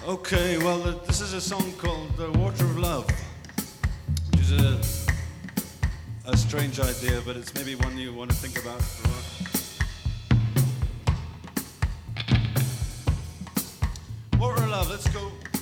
Okay, well, this is a song called Water of Love, which is a strange idea, but it's maybe one you want to think about for a while. Water of Love, let's go.